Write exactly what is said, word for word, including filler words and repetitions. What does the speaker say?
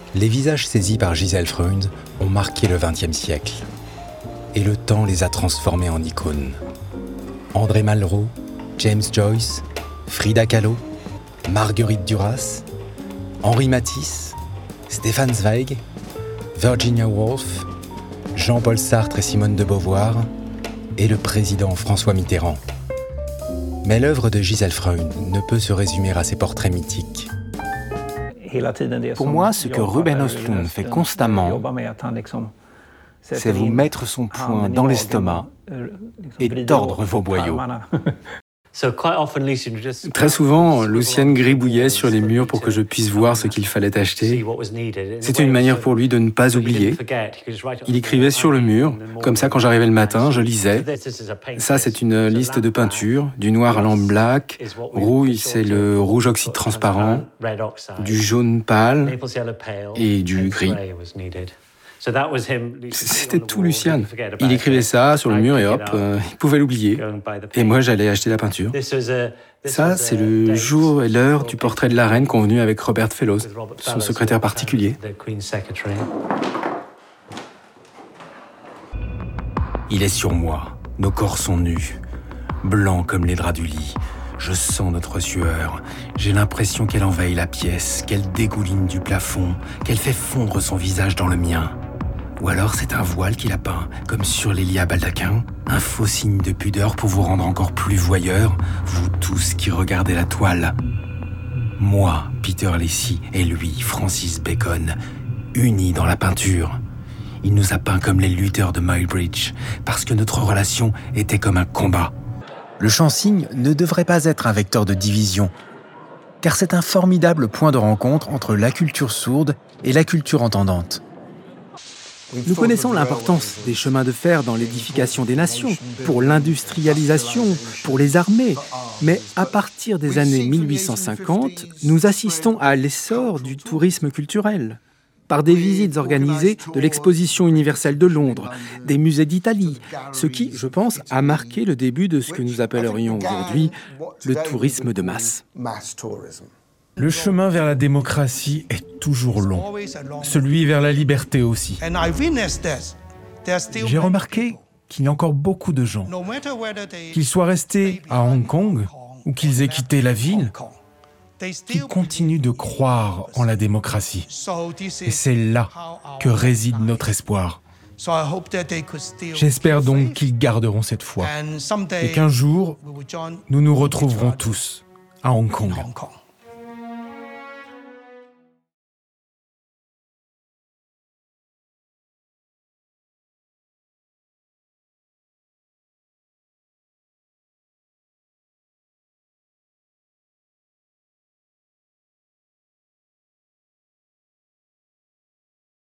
Les visages saisis par Gisèle Freund ont marqué le vingtième siècle. Et le temps les a transformés en icônes. André Malraux, James Joyce, Frida Kahlo, Marguerite Duras, Henri Matisse, Stefan Zweig, Virginia Woolf, Jean-Paul Sartre et Simone de Beauvoir, et le président François Mitterrand. Mais l'œuvre de Gisèle Freund ne peut se résumer à ses portraits mythiques. Pour moi, ce que Ruben Östlund fait constamment, c'est vous mettre son poing dans l'estomac et tordre vos boyaux. Très souvent, Lucian gribouillait sur les murs pour que je puisse voir ce qu'il fallait acheter. C'était une manière pour lui de ne pas oublier. Il écrivait sur le mur, comme ça quand j'arrivais le matin, je lisais. Ça, c'est une liste de peintures, du noir à l'ambre black, rouille, c'est le rouge oxyde transparent, du jaune pâle et du gris. C'était tout Lucian. Il écrivait ça sur le mur et hop, euh, il pouvait l'oublier. Et moi, j'allais acheter la peinture. Ça, c'est le jour et l'heure du portrait de la reine convenu avec Robert Fellows, son secrétaire particulier. Il est sur moi. Nos corps sont nus, blancs comme les draps du lit. Je sens notre sueur. J'ai l'impression qu'elle envahit la pièce, qu'elle dégouline du plafond, qu'elle fait fondre son visage dans le mien. Ou alors c'est un voile qui l'a peint, comme sur l'Elia Baldaquin, un faux signe de pudeur pour vous rendre encore plus voyeur, vous tous qui regardez la toile. Moi, Peter Lacy, et lui, Francis Bacon, unis dans la peinture. Il nous a peints comme les lutteurs de Muybridge, parce que notre relation était comme un combat. Le chant-cygne ne devrait pas être un vecteur de division, car c'est un formidable point de rencontre entre la culture sourde et la culture entendante. Nous connaissons l'importance des chemins de fer dans l'édification des nations, pour l'industrialisation, pour les armées. Mais à partir des années mille huit cent cinquante, nous assistons à l'essor du tourisme culturel. Par des visites organisées de l'exposition universelle de Londres, des musées d'Italie, ce qui, je pense, a marqué le début de ce que nous appellerions aujourd'hui le tourisme de masse. Le chemin vers la démocratie est toujours long. Celui vers la liberté aussi. J'ai remarqué qu'il y a encore beaucoup de gens, qu'ils soient restés à Hong Kong ou qu'ils aient quitté la ville, qui continuent de croire en la démocratie. Et c'est là que réside notre espoir. J'espère donc qu'ils garderont cette foi et qu'un jour, nous nous retrouverons tous à Hong Kong.